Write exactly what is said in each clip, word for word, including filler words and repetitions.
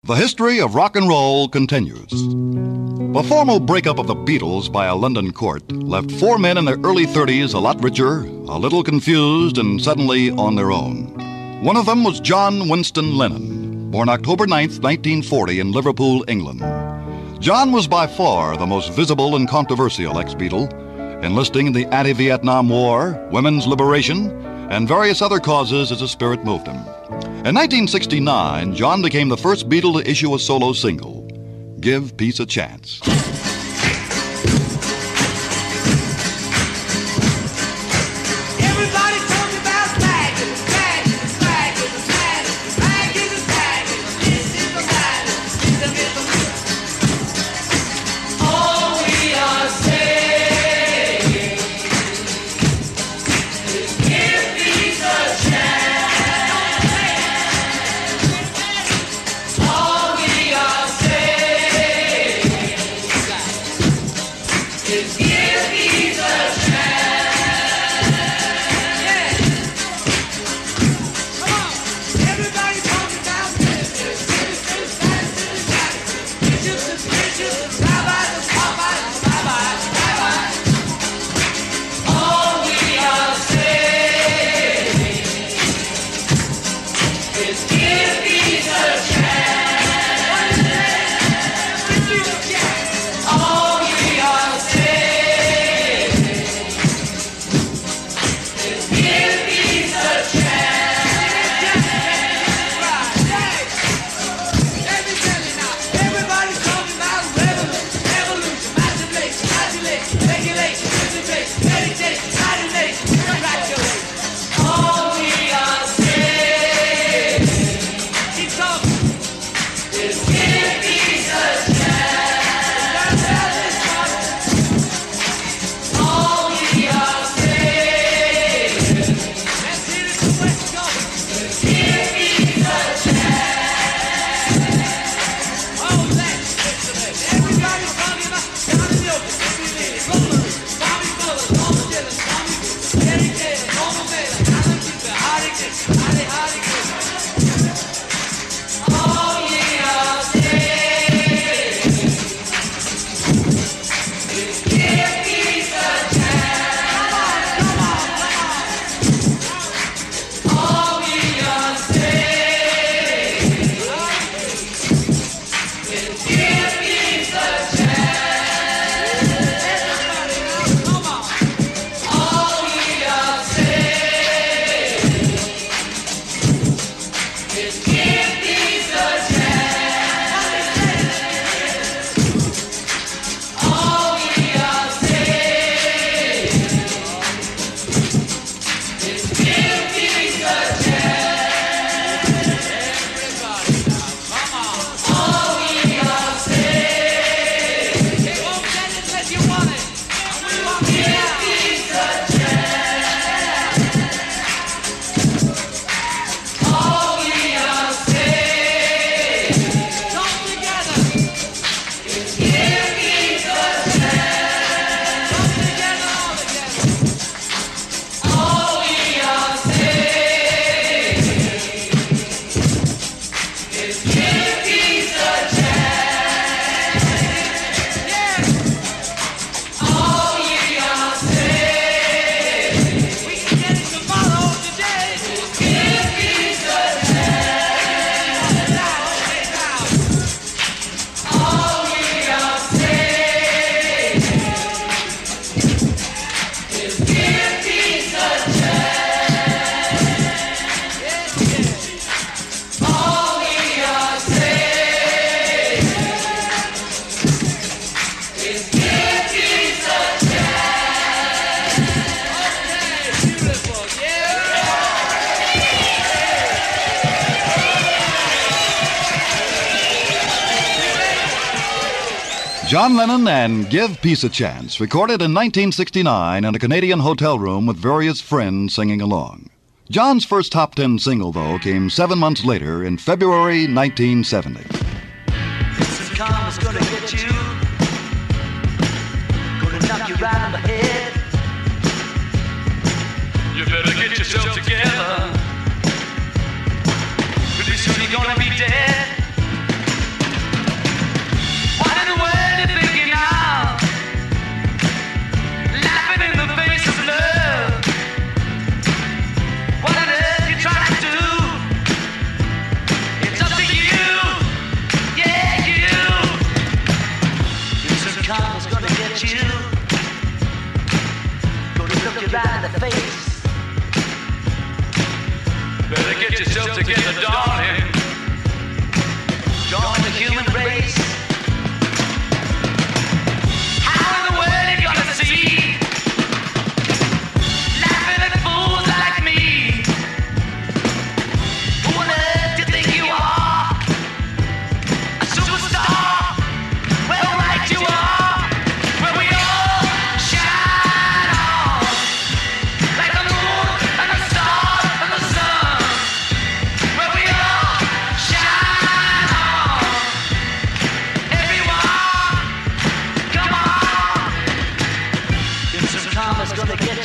The history of rock and roll continues. The formal breakup of the Beatles by a London court left four men in their early thirties a lot richer, a little confused, and suddenly on their own. One of them was John Winston Lennon, born October ninth, nineteen forty in Liverpool, England. John was by far the most visible and controversial ex-Beatle, enlisting in the anti-Vietnam War, women's liberation, and various other causes as his spirit moved him. In nineteen sixty-nine, John became the first Beatle to issue a solo single, Give Peace a Chance. John Lennon and Give Peace a Chance, recorded in nineteen sixty-nine in a Canadian hotel room with various friends singing along. John's first top ten single, though, came seven months later in February nineteen seventy. Some karma's gonna get you, gonna knock you right on the head. You better get yourself together, pretty soon you're gonna be dead.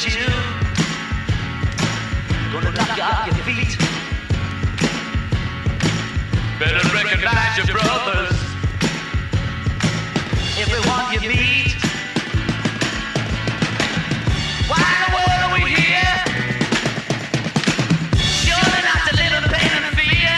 get you. Gonna knock you off your feet. Better recognize your brothers. Everyone you meet. Why in the world are we here? Surely not to live in pain and fear.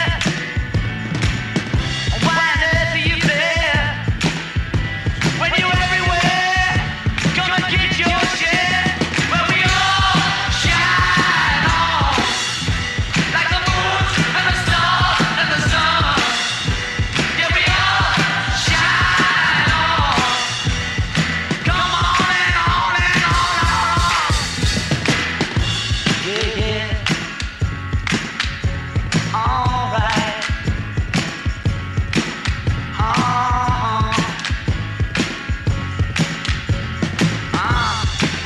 Why on earth are you there? When you're everywhere, come and get your share. Where we all shine on, like the moon and the stars and the sun. Yeah, we all shine on. Come on and on and on and on. Yeah, yeah. All right. Uh-huh. Uh.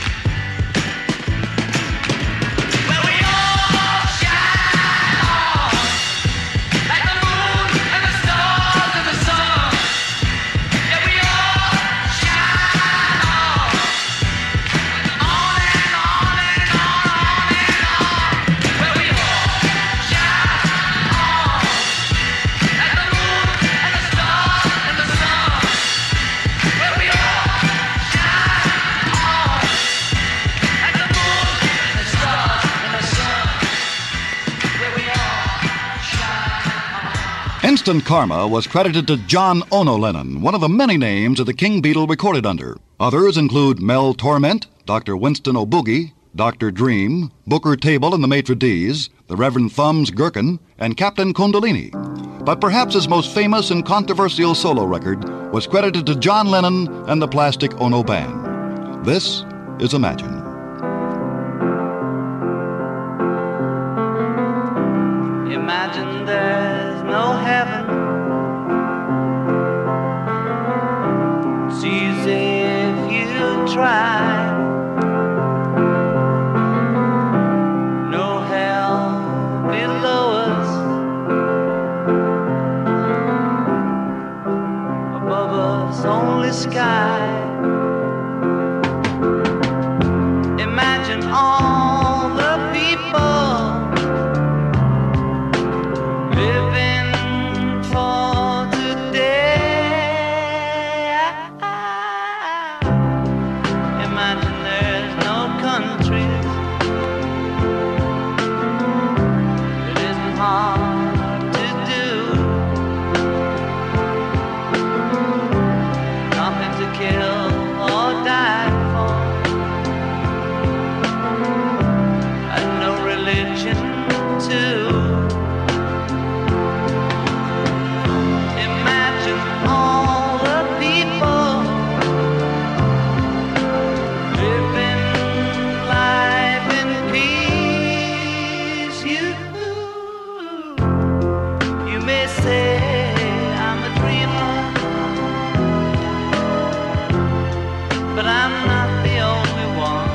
Where we all shine on, like the moon and the stars and the sun. Yeah, we all shine on, on and on and on, on and on. Where we all shine on, like the moon and the stars and the sun. Where we all shine on, like the moon and the stars and the sun. Where we all shine on. Instant Karma was credited to John Ono Lennon, one of the many names that the King Beetle recorded under. Others include Mel Torment, Doctor Winston O'Boogie, Doctor Dream, Booker Table and the Maitre D's, the Reverend Thumbs Gherkin, and Captain Kundalini. But perhaps his most famous and controversial solo record was credited to John Lennon and the Plastic Ono Band. This is Imagine. Imagine there's no heaven. It's easy if you try. No hell below us. Above us only sky. Imagine all the people living for today. Imagine there's no countries. It isn't hard to do. Nothing to kill or die for. And no religion too. Imagine all the people living life in peace. You, you may say I'm a dreamer, but I'm not the only one.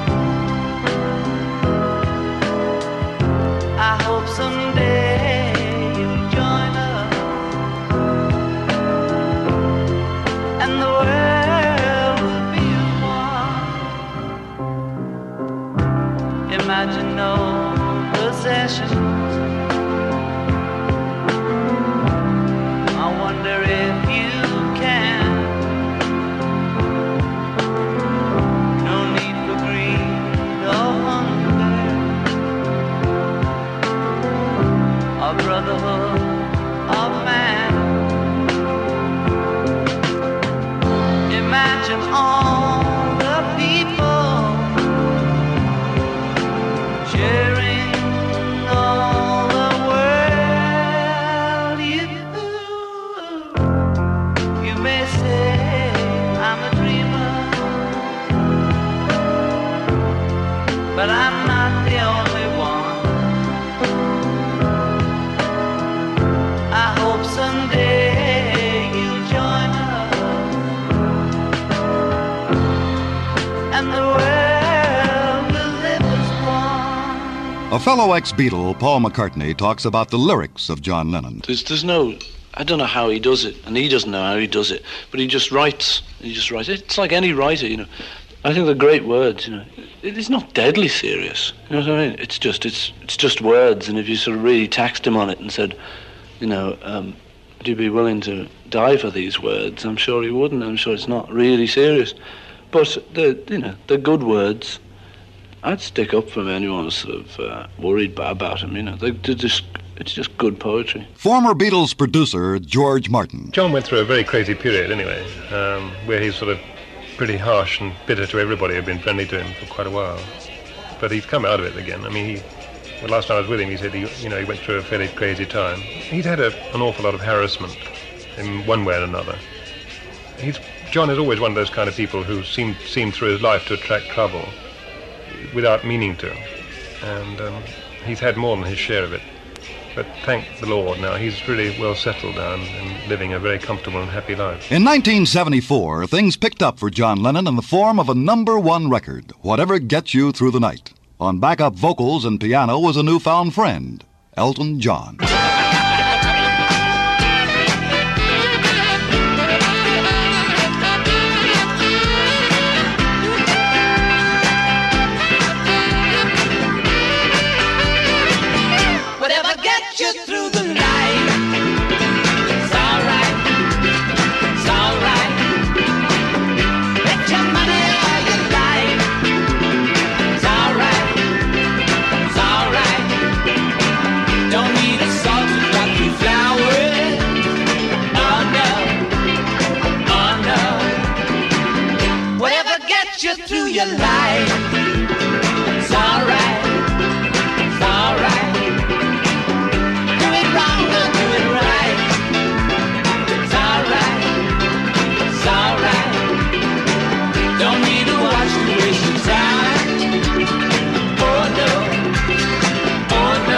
I hope someday you'll join us, and the world will be one. Imagine no possessions. I wonder if you can. No need for greed or hunger, or brotherhood of man. Imagine all the people sharing all the world. You, you may say I'm a dreamer, but I'm not the only one. I hope someday you'll join us, and the world will live as one. A fellow ex-Beatle, Paul McCartney, talks about the lyrics of John Lennon. There's, there's no, I don't know how he does it, and he doesn't know how he does it, but he just writes, he just writes. It's like any writer, you know. I think they're great words, you know. It, it's not deadly serious, you know what I mean? It's just, it's, it's just words, and if you sort of really taxed him on it and said, you know, um, would you be willing to die for these words? I'm sure he wouldn't. I'm sure it's not really serious. But, they're, you know, they're good words. I'd stick up for anyone who's sort of uh, worried about him, you know. They're, they're just, it's just good poetry. Former Beatles producer George Martin. John went through a very crazy period anyway, um, where he's sort of pretty harsh and bitter to everybody who'd been friendly to him for quite a while. But he's come out of it again. I mean, he, well, last time I was with him, he said he, you know, he went through a fairly crazy time. He'd had a, an awful lot of harassment in one way or another. He's, John is always one of those kind of people who seem, seem through his life to attract trouble without meaning to. And um, he's had more than his share of it. But thank the Lord, now he's really well settled down and living a very comfortable and happy life. In nineteen seventy-four, things picked up for John Lennon in the form of a number one record, Whatever Gets You Through the Night. On backup vocals and piano was a newfound friend, Elton John. Through your life, it's alright, it's alright. Do it wrong or do it right, it's alright, it's alright. Don't need to watch to waste your time. Oh no, oh no.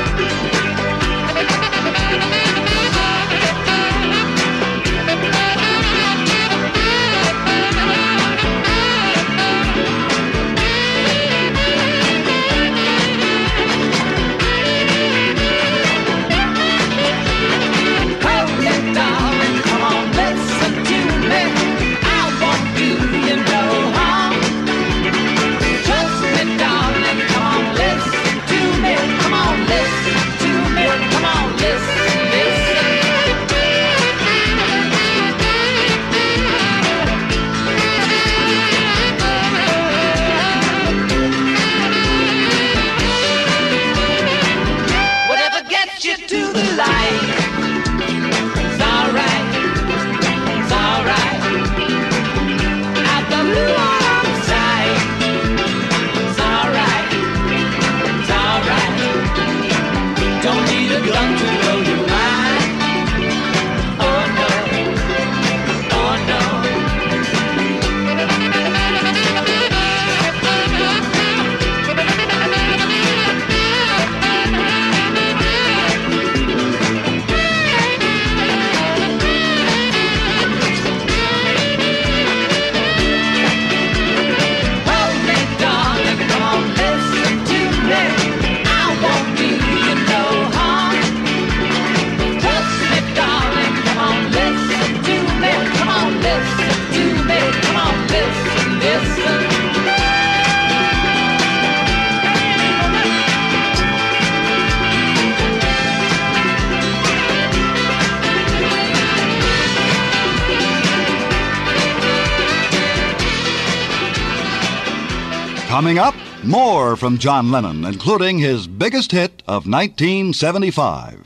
Coming up, more from John Lennon, including his biggest hit of nineteen seventy-five.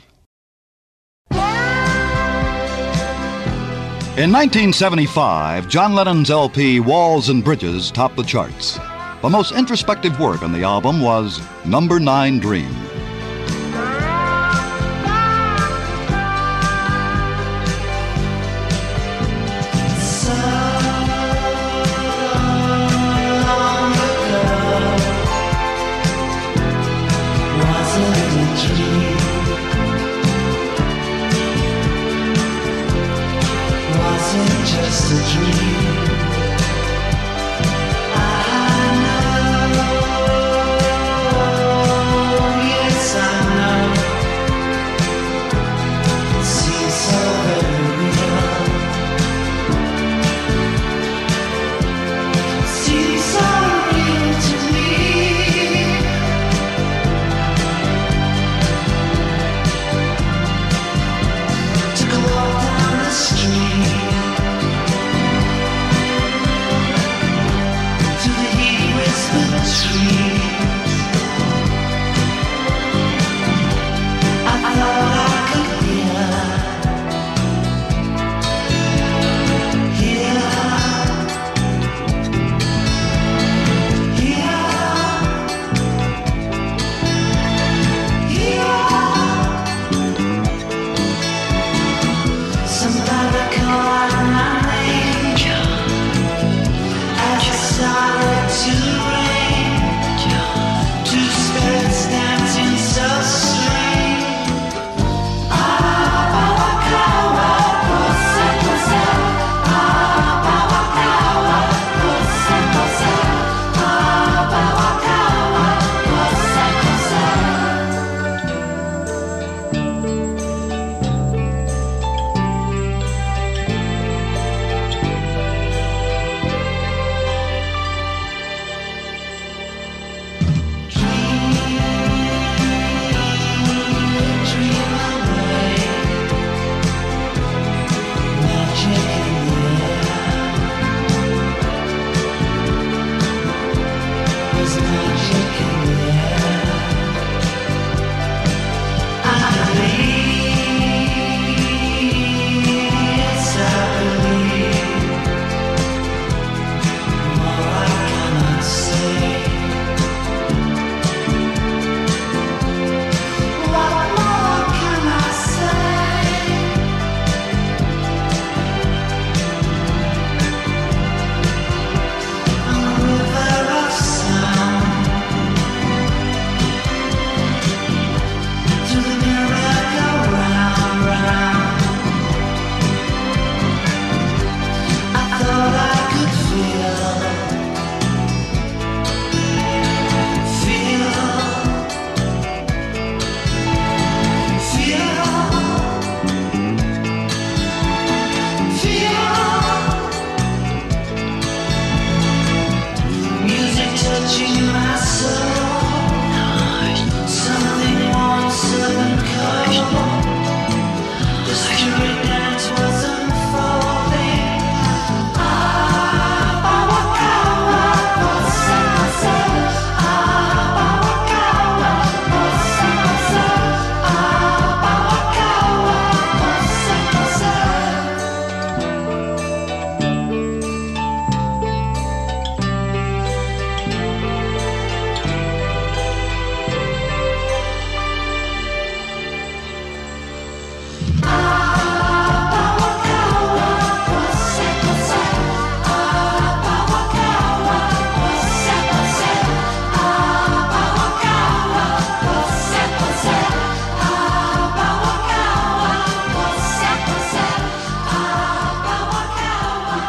In nineteen seventy-five, John Lennon's L P Walls and Bridges topped the charts. The most introspective work on the album was Number Nine Dream. Just a dream. I know, yes I know. It seems so very real. See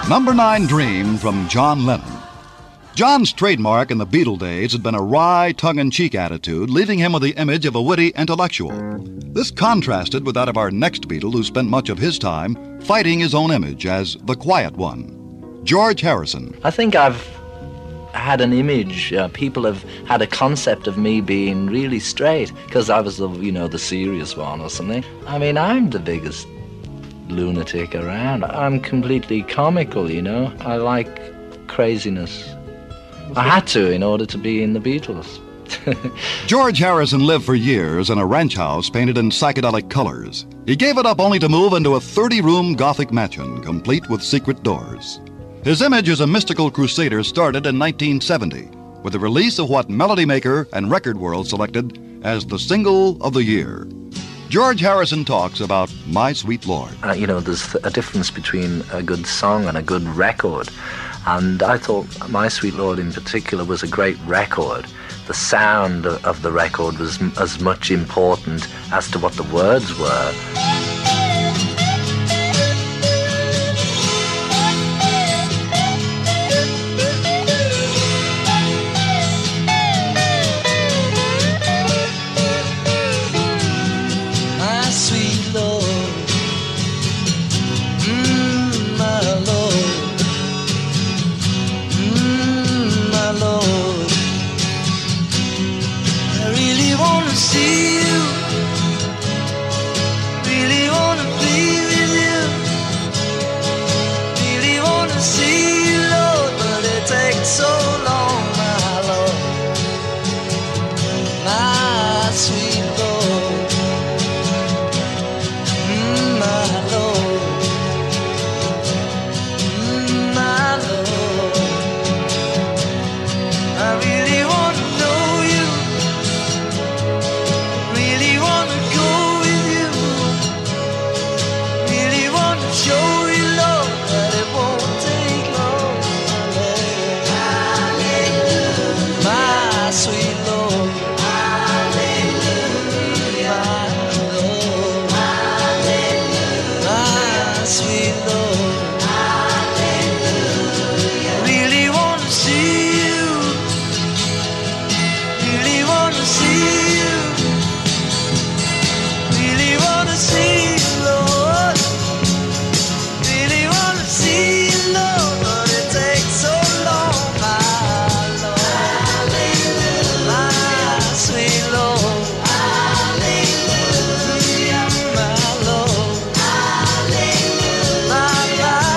Number nine, Dream from John Lennon. John's trademark in the Beatle days had been a wry, tongue-in-cheek attitude, leaving him with the image of a witty intellectual. This contrasted with that of our next Beatle, who spent much of his time fighting his own image as the quiet one, George Harrison. I think I've had an image, uh, people have had a concept of me being really straight, because I was the, you know, the serious one or something. I mean, I'm the biggest lunatic around. I'm completely comical, you know. I like craziness. I had to in order to be in the Beatles. George Harrison lived for years in a ranch house painted in psychedelic colors. He gave it up only to move into a thirty-room Gothic mansion, complete with secret doors. His image as a mystical crusader started in nineteen seventy with the release of what Melody Maker and Record World selected as the single of the year. George Harrison talks about My Sweet Lord. Uh, you know, there's a difference between a good song and a good record. And I thought My Sweet Lord in particular was a great record. The sound of the record was m- as much important as to what the words were. My sweet Lord, mm, my Lord, mm, my Lord, I really wanna see you, really wanna be with you, really wanna see you, Lord, but it takes so long, my Lord, my sweet Lord. My Lord, mm, my Lord, I really want to know you, really want to go with you, really want to show you, Lord, that it won't take long, Hallelujah. My sweet Lord, Hallelujah. My sweet Lord, hallelujah. Really want to see you, really want to see you, really want to see you, Lord, really want to see you, Lord, but it takes so long, my Lord, hallelujah. My sweet Lord, hallelujah. My Lord, my, my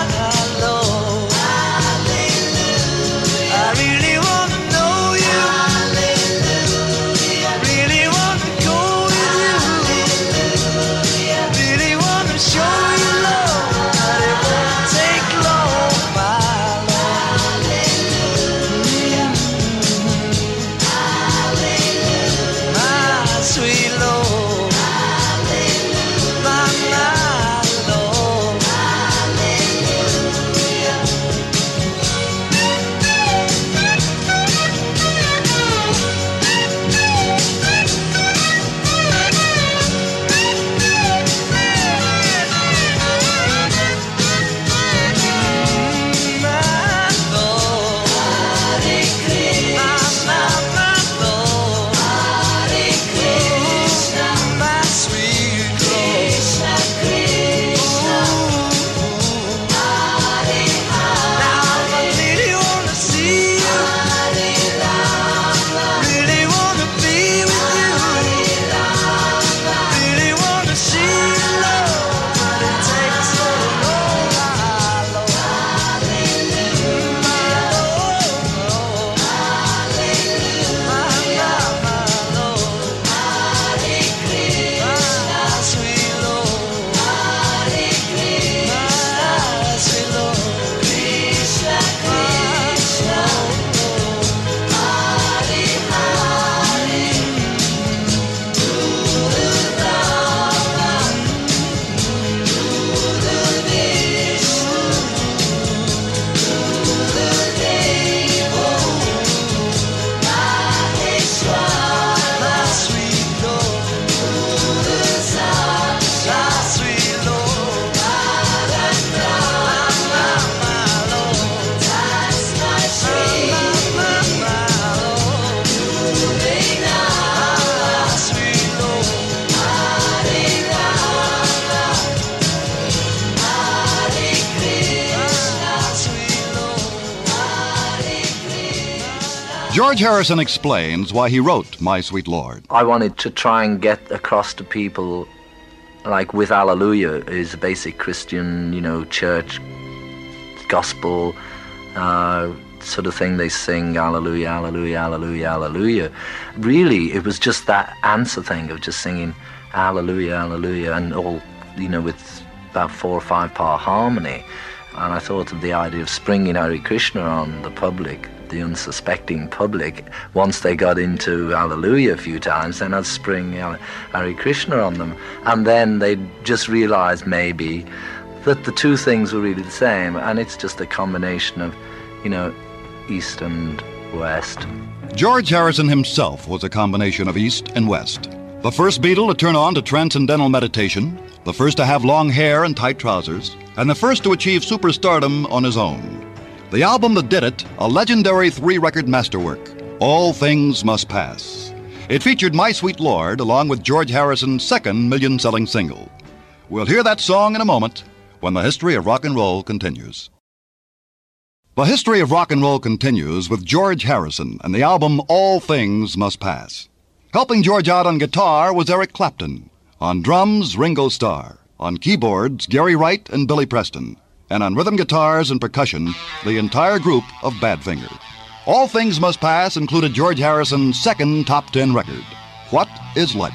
George Harrison explains why he wrote My Sweet Lord. I wanted to try and get across to people, like with Hallelujah is a basic Christian, you know, church, gospel, uh, sort of thing they sing, Hallelujah, Hallelujah, Hallelujah, Hallelujah. Really, it was just that answer thing of just singing Hallelujah, Hallelujah, and all, you know, with about four or five part harmony. And I thought of the idea of springing Hare Krishna on the public, the unsuspecting public. Once they got into Hallelujah a few times, then I'd spring Hare Krishna on them. And then they'd just realize maybe that the two things were really the same, and it's just a combination of, you know, East and West. George Harrison himself was a combination of East and West. The first Beatle to turn on to transcendental meditation, the first to have long hair and tight trousers, and the first to achieve superstardom on his own. The album that did it, a legendary three-record masterwork, All Things Must Pass. It featured My Sweet Lord along with George Harrison's second million-selling single. We'll hear that song in a moment when the history of rock and roll continues. The history of rock and roll continues with George Harrison and the album All Things Must Pass. Helping George out on guitar was Eric Clapton. On drums, Ringo Starr. On keyboards, Gary Wright and Billy Preston. And on rhythm guitars and percussion, the entire group of Badfinger. All Things Must Pass included George Harrison's second top ten record, What Is Life?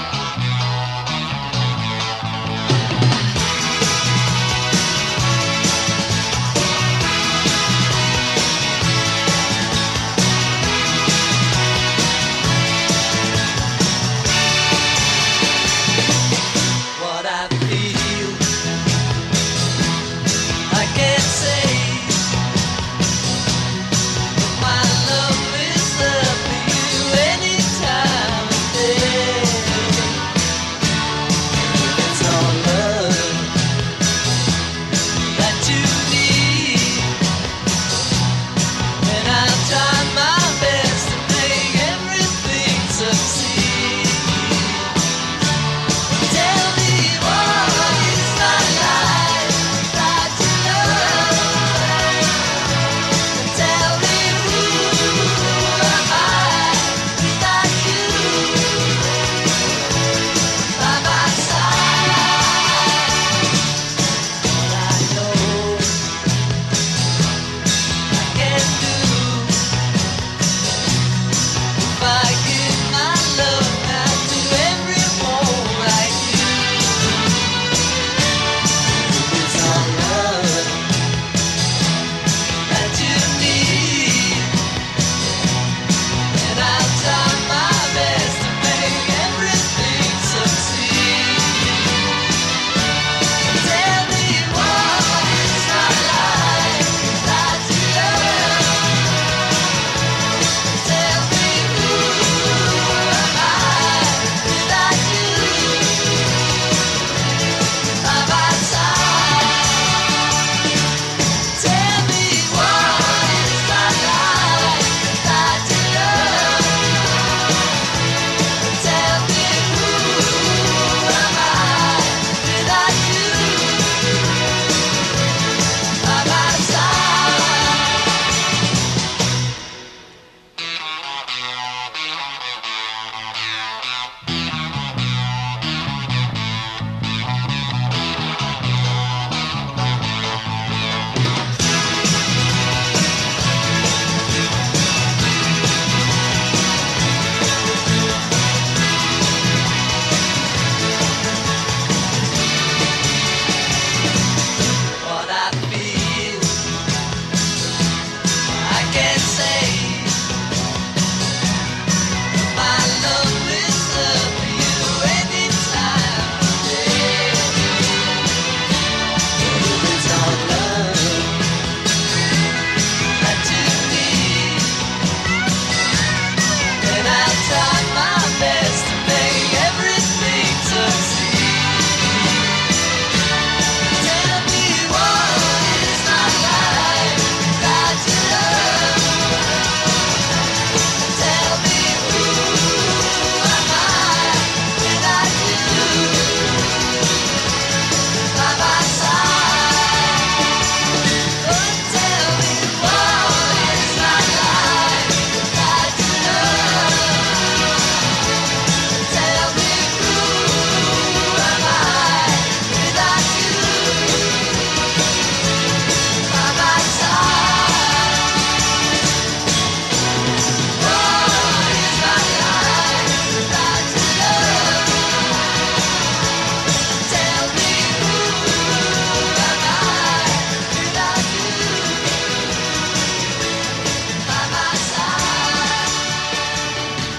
What I feel, I can't say. My love is there for you anytime and day.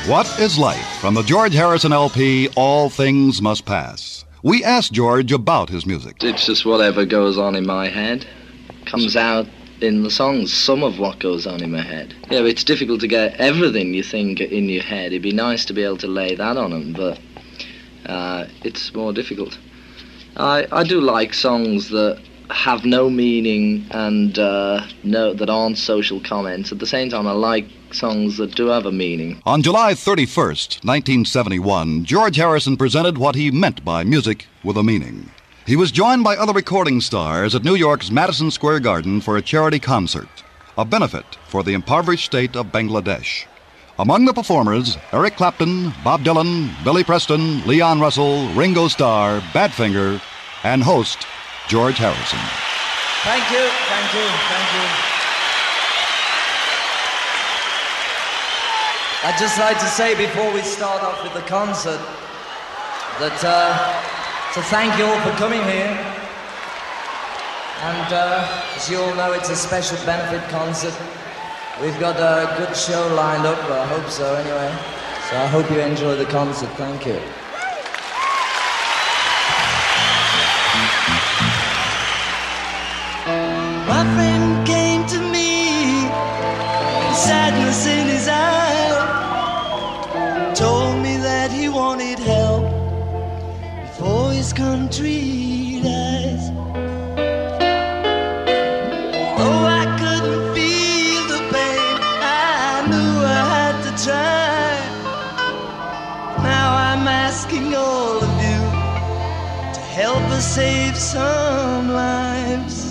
What is Life? From the George Harrison L P, All Things Must Pass. We asked George about his music. It's just whatever goes on in my head comes out in the songs, some of what goes on in my head. Yeah, it's difficult to get everything you think in your head. It'd be nice to be able to lay that on them, but uh, it's more difficult. I, I do like songs that have no meaning and uh, no, that aren't social comments. At the same time, I like songs that do have a meaning. On July thirty-first, nineteen seventy-one, George Harrison presented what he meant by music with a meaning. He was joined by other recording stars at New York's Madison Square Garden for a charity concert, a benefit for the impoverished state of Bangladesh. Among the performers, Eric Clapton, Bob Dylan, Billy Preston, Leon Russell, Ringo Starr, Badfinger, and host George Harrison. Thank you, thank you, thank you. I'd just like to say before we start off with the concert that uh, to thank you all for coming here. And uh, as you all know, it's a special benefit concert. We've got a good show lined up, I hope so anyway. So I hope you enjoy the concert. Thank you. My friend came to me, sadness in his eye, told me that he wanted help before his country dies. Oh, I couldn't feel the pain, I knew I had to try. Now I'm asking all of you to help us save some lives.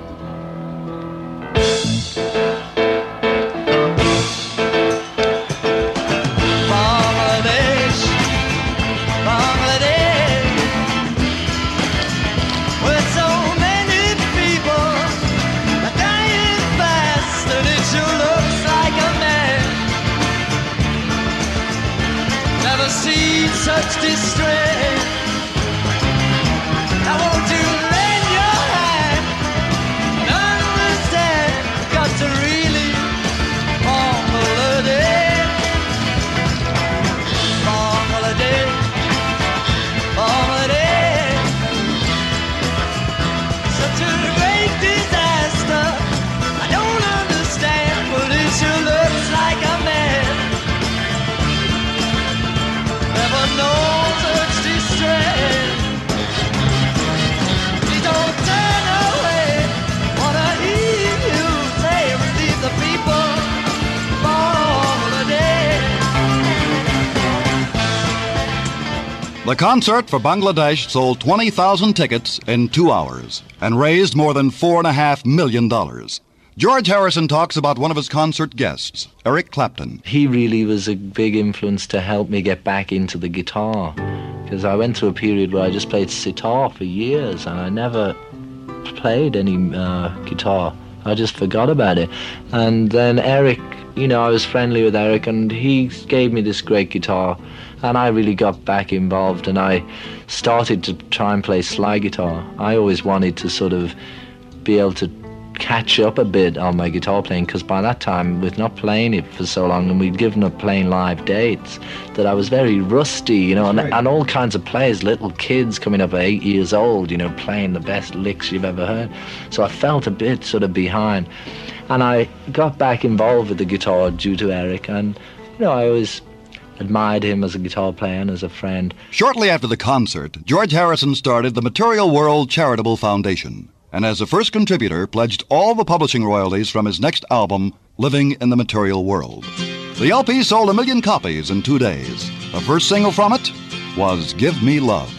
Bangladesh, Bangladesh, where so many people are dying fast, and it sure looks like a man. Never seen such distress. Now won't you lend your hand and understand? You got to really Bangladesh, Bangladesh, Bangladesh. Such a great disaster. I don't understand, but it sure looks like a man. Never known such distress. Please don't turn away. Wanna hear you say, relieve the people. Bangladesh. The concert for Bangladesh sold twenty thousand tickets in two hours and raised more than four and a half million dollars. George Harrison talks about one of his concert guests, Eric Clapton. He really was a big influence to help me get back into the guitar, because I went through a period where I just played sitar for years and I never played any uh, guitar. I just forgot about it. And then Eric, you know, I was friendly with Eric and he gave me this great guitar and I really got back involved and I started to try and play slide guitar. I always wanted to sort of be able to catch up a bit on my guitar playing, because by that time, with not playing it for so long and we'd given up playing live dates, that I was very rusty, you know, and, and all kinds of players, little kids coming up at eight years old, you know, playing the best licks you've ever heard. So I felt a bit sort of behind. And I got back involved with the guitar due to Eric, and, you know, I always admired him as a guitar player and as a friend. Shortly after the concert, George Harrison started the Material World Charitable Foundation, and as a first contributor, pledged all the publishing royalties from his next album, Living in the Material World. The L P sold a million copies in two days. The first single from it was Give Me Love.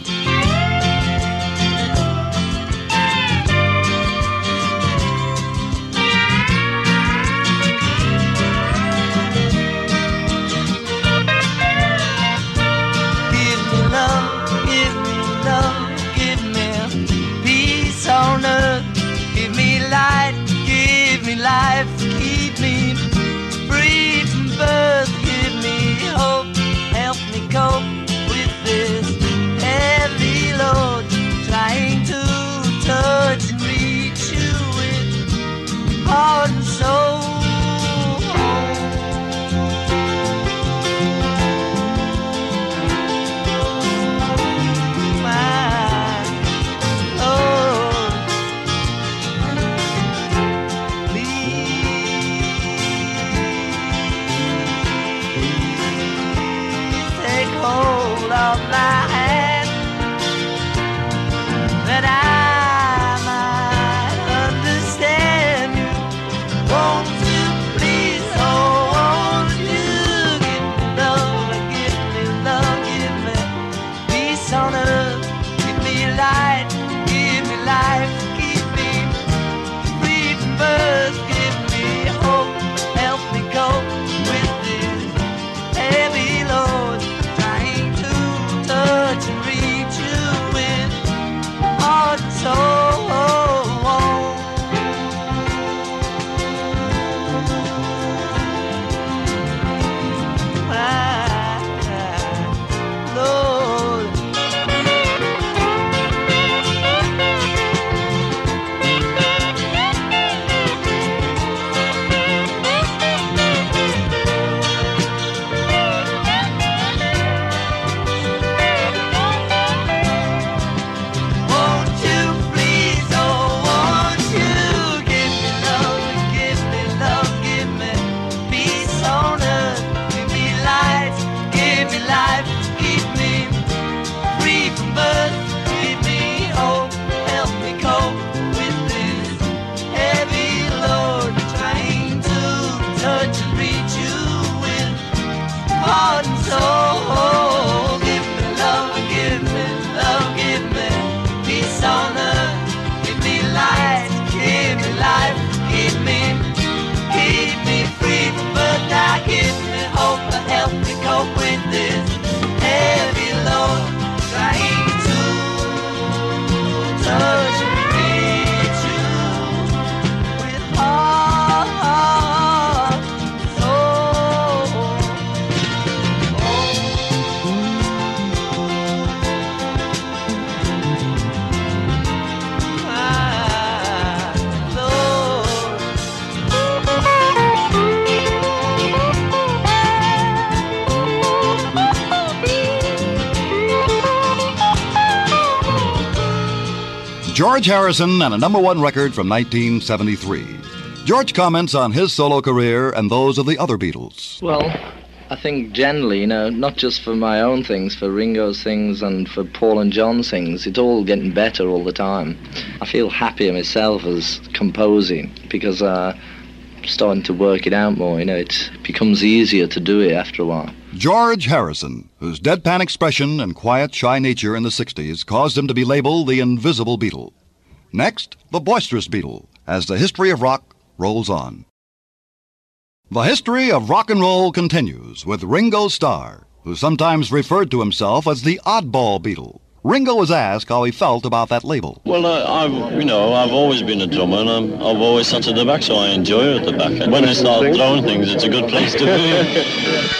Life, keep me free from birth, give me hope, help me cope with this heavy George Harrison and a number one record from nineteen seventy-three. George comments on his solo career and those of the other Beatles. Well, I think generally, you know, not just for my own things, for Ringo's things and for Paul and John's things, it's all getting better all the time. I feel happier myself as composing because uh, I'm starting to work it out more, you know, it becomes easier to do it after a while. George Harrison, whose deadpan expression and quiet, shy nature in the sixties caused him to be labeled the Invisible Beatle. Next, the Boisterous Beatle, as the history of rock rolls on. The history of rock and roll continues with Ringo Starr, who sometimes referred to himself as the oddball Beatle. Ringo was asked how he felt about that label. Well, I, I've, you know, I've always been a drummer, and I'm, I've always sat at the back, so I enjoy it at the back. And when they start throwing things, it's a good place to be.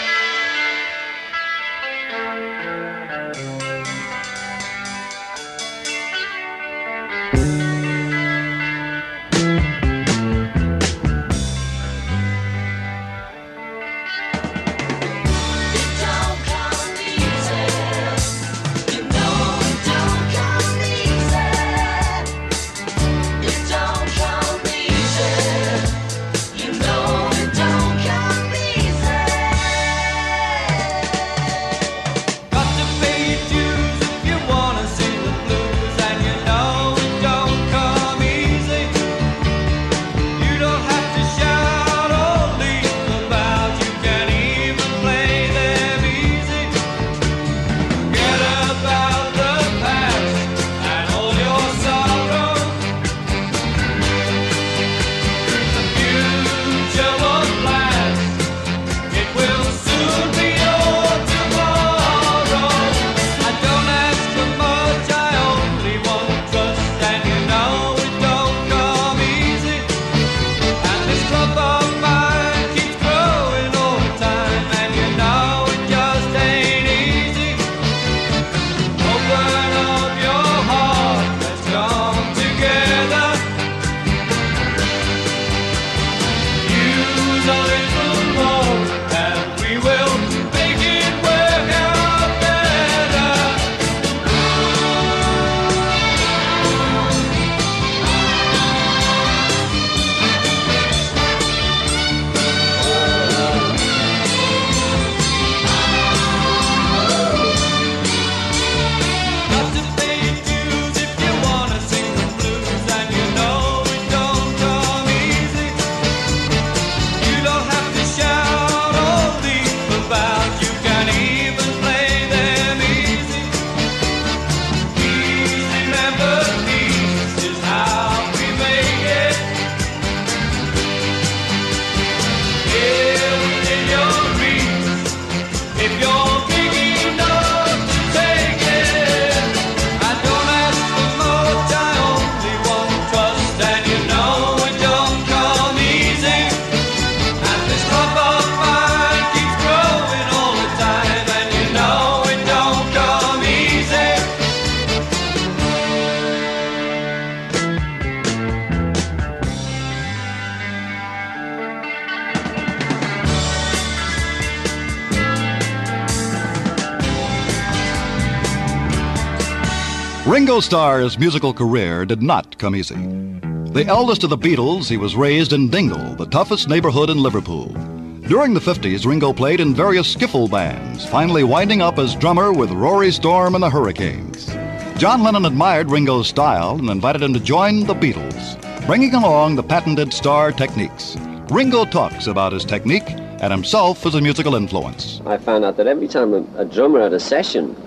Ringo Starr's musical career did not come easy. The eldest of the Beatles, he was raised in Dingle, the toughest neighborhood in Liverpool. During the fifties, Ringo played in various skiffle bands, finally winding up as drummer with Rory Storm and the Hurricanes. John Lennon admired Ringo's style and invited him to join the Beatles, bringing along the patented Starr techniques. Ringo talks about his technique and himself as a musical influence. I found out that every time a, a drummer had a session,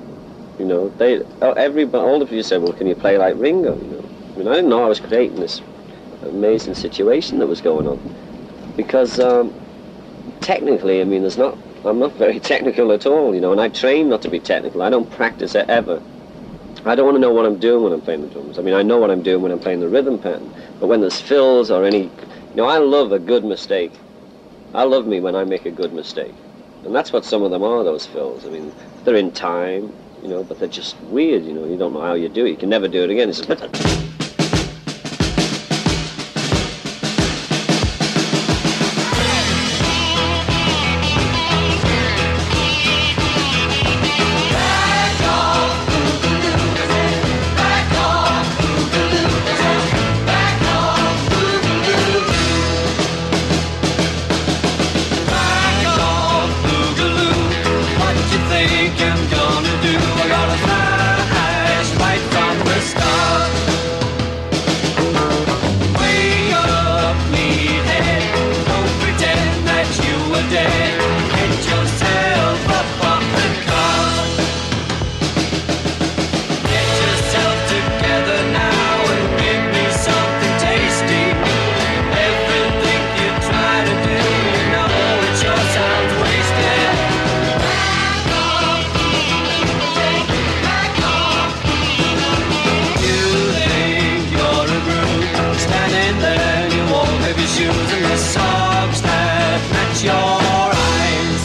you know, they, every, all of you said, well, can you play like Ringo? You know? I mean, I didn't know I was creating this amazing situation that was going on. Because um, technically, I mean, there's not, I'm not very technical at all, you know, and I train not to be technical. I don't practice it ever. I don't want to know what I'm doing when I'm playing the drums. I mean, I know what I'm doing when I'm playing the rhythm pattern. But when there's fills or any, you know, I love a good mistake. I love me when I make a good mistake. And that's what some of them are, those fills. I mean, they're in time, you know, but they're just weird, you know. You don't know how you do it. You can never do it again. It's just... Back off, shoes and the socks that match your eyes.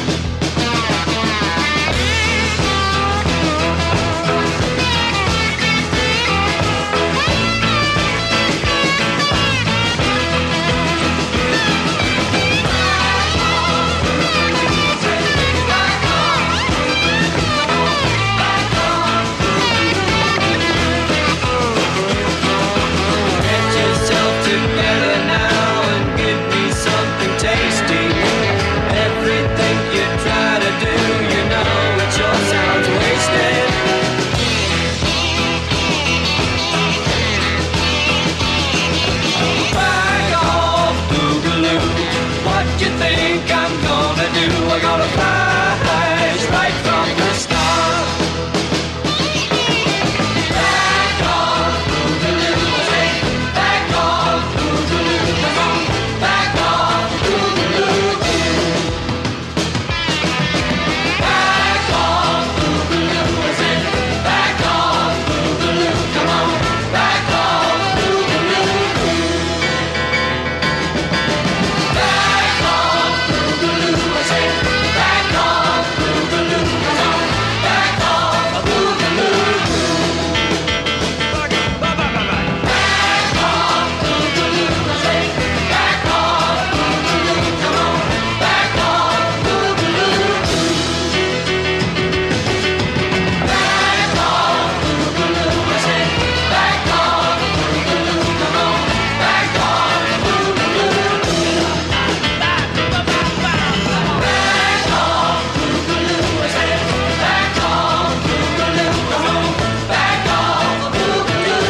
Get yourself together now and give me something tasty. Everything you try to do, you know it sure sounds wasted. Back off, Boogaloo. What you think I'm gonna do? I gotta flash right from the start. Back off, Boogaloo. I say, back off, Boogaloo. Come on, back off, Boogaloo. Back off, Boogaloo. I say, back off, Boogaloo. Come on, back off, Boogaloo. Back off, Boogaloo. I say, back off, Boogaloo. Come on, back off, Boogaloo. Back off, Boogaloo. I say, back off, Boogaloo. Come on, back off, Boogaloo. Back off, Boogaloo. I say, back off, Boogaloo. Come on, back off, Boogaloo. Back off, Boogaloo. I say, back off, Boogaloo. Come on, back off, Boogaloo.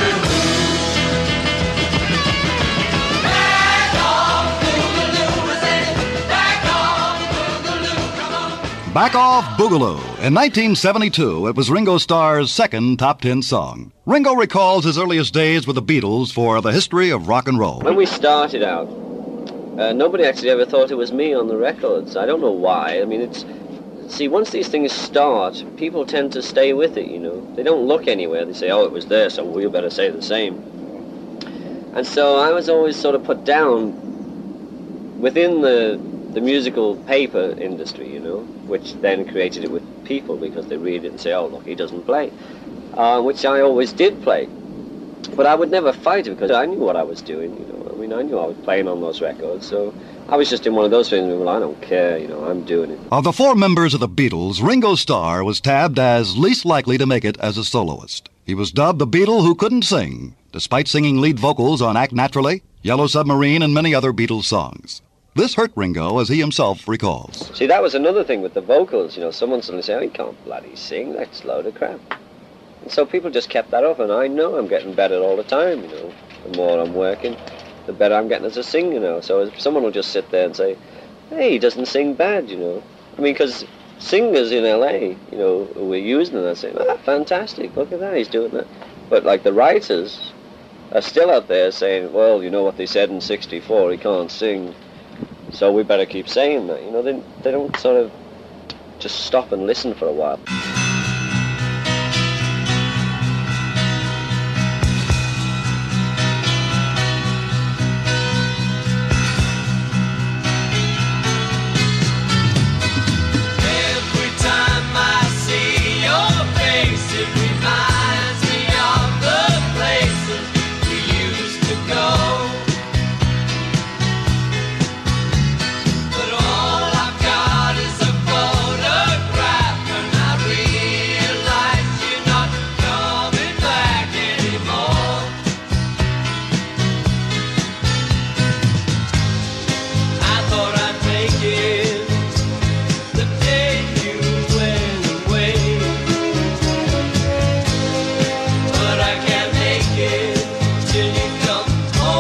Back off, Boogaloo. I say, back off, Boogaloo. Come on. Back Off Boogaloo. In nineteen seventy-two, it was Ringo Starr's second top ten song. Ringo recalls his earliest days with the Beatles for the history of rock and roll. When we started out, uh, nobody actually ever thought it was me on the records. I don't know why. I mean, it's... See, once these things start, people tend to stay with it, you know. They don't look anywhere. They say, oh, it was there, so we better say the same. And so I was always sort of put down within the, the musical paper industry, you know, which then created it with people because they read it and say, oh, look, he doesn't play, uh, which I always did play. But I would never fight it because I knew what I was doing, you know. I mean, I knew I was playing on those records, so I was just in one of those things where, well, I don't care, you know, I'm doing it. Of the four members of the Beatles, Ringo Starr was tabbed as least likely to make it as a soloist. He was dubbed the Beatle who couldn't sing, despite singing lead vocals on Act Naturally, Yellow Submarine, and many other Beatles songs. This hurt Ringo, as he himself recalls. See, that was another thing with the vocals, you know. Someone suddenly say, oh, he can't bloody sing, that's a load of crap. And so people just kept that up, and I know I'm getting better all the time, you know. The more I'm working, the better I'm getting as a singer, you know. So if someone will just sit there and say, hey, he doesn't sing bad, you know. I mean, because singers in L A, you know, who we're using, and they're saying, ah, fantastic, look at that, he's doing that. But, like, the writers are still out there saying, well, you know what they said in sixty-four, he can't sing, so we better keep saying that. You know, they, they don't sort of just stop and listen for a while. Every time I see your face, it reminds me of the places we used to go. But all I've got is a photograph, and I realize you're not coming back anymore. I thought I'd make it the day you went away, but I can't make it till you come home.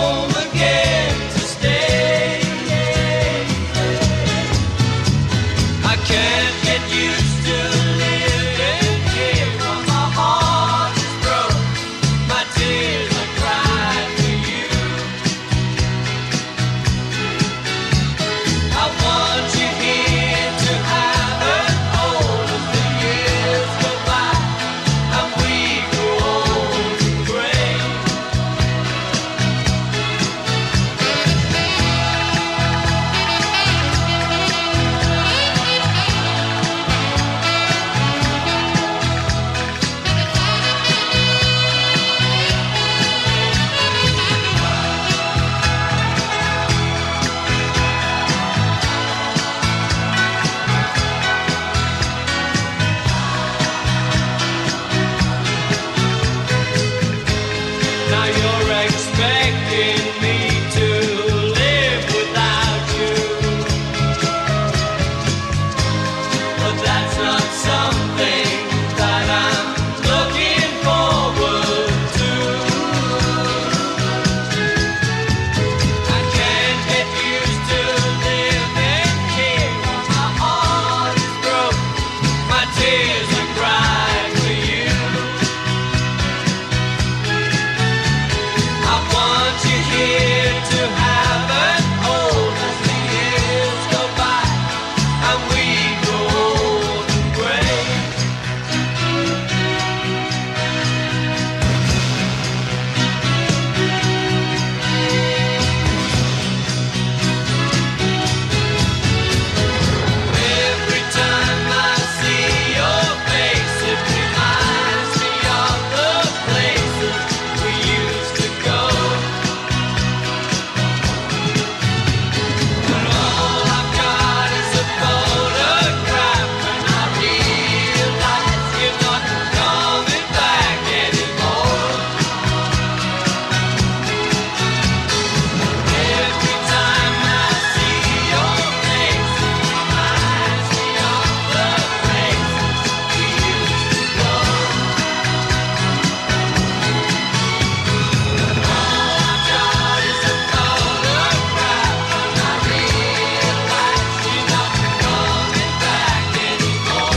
you're expecting me to live without you, but that's not something that I'm looking forward to. I can't get used to living here. My heart is broke, my tears are crying for you. I want you here to have an hold as the years go by and we grow old and gray. Every time I see your face, it reminds me of the places we used to go. But all I've got is a photograph, and I realize you're not coming back anymore. Every time I see your face, it reminds me of the places we used to go. All I've got is a photograph, and I realize you're not coming back anymore.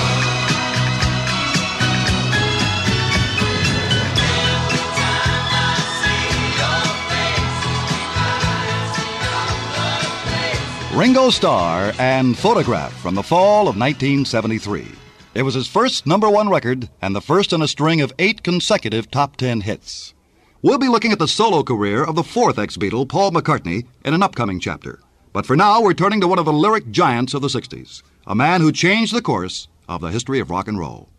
Every time I see your face, it reminds me of the place. Ringo Starr and Photograph from the fall of nineteen seventy-three. It was his first number one record and the first in a string of eight consecutive top ten hits. We'll be looking at the solo career of the fourth ex-Beatle, Paul McCartney, in an upcoming chapter. But for now, we're turning to one of the lyric giants of the sixties, a man who changed the course of the history of rock and roll.